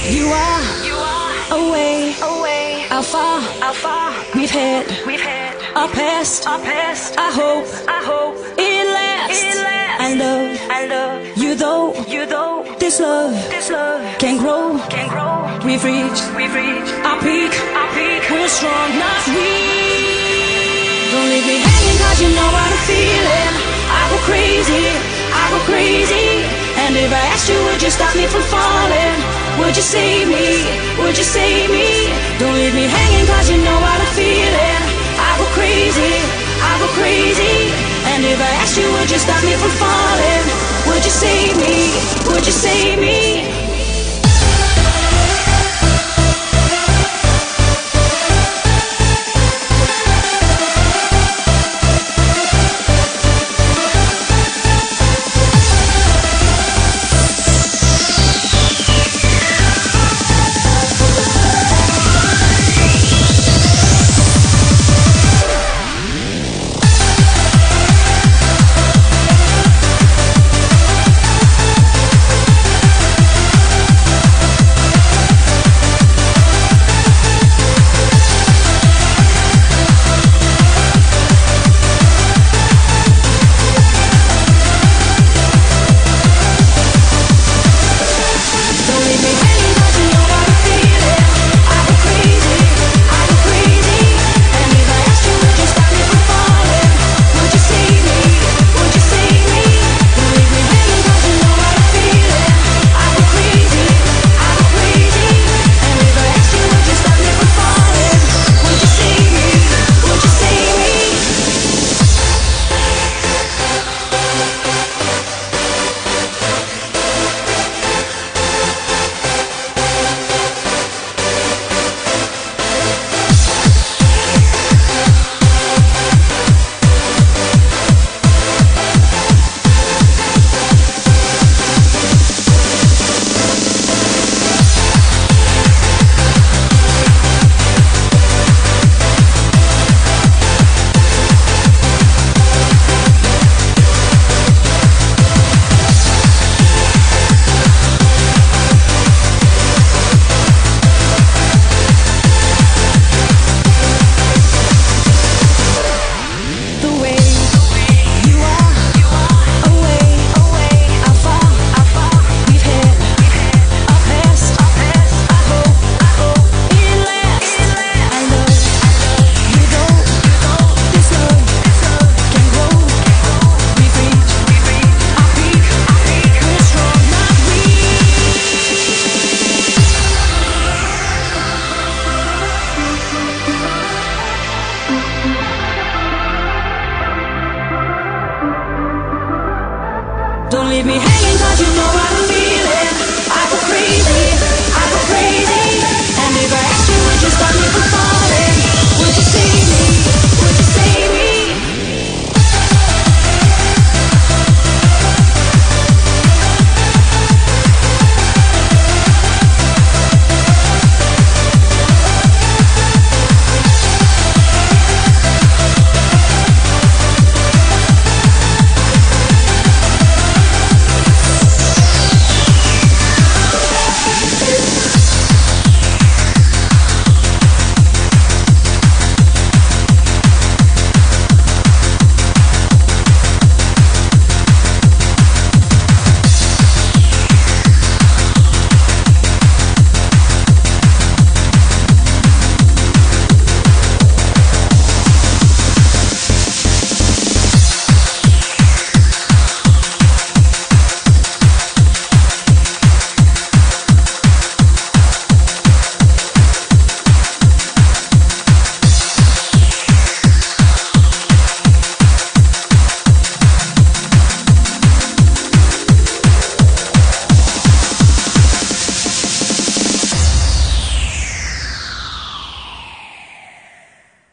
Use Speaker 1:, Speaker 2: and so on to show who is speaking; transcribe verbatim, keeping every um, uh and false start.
Speaker 1: You are,
Speaker 2: You are
Speaker 1: away,
Speaker 2: away,
Speaker 1: how far
Speaker 2: how far
Speaker 1: we've had
Speaker 2: we've had
Speaker 1: our past.
Speaker 2: our past.
Speaker 1: I hope
Speaker 2: I hope
Speaker 1: it lasts.
Speaker 2: it lasts.
Speaker 1: I love
Speaker 2: I love
Speaker 1: you though.
Speaker 2: you though.
Speaker 1: This love
Speaker 2: This love
Speaker 1: can grow.
Speaker 2: can grow.
Speaker 1: We've reached
Speaker 2: We've reached
Speaker 1: our peak.
Speaker 2: our peak.
Speaker 1: We're strong, not weak. Don't leave me hanging, cause you know how to feel it. I go crazy, I go crazy. And if I asked you, would you stop me from falling? Would you save me? Would you save me? Don't leave me hanging, cause you know how to feel it. I go crazy, I go crazy. And if I asked you, would you stop me from falling? Would you save me? Would you save me?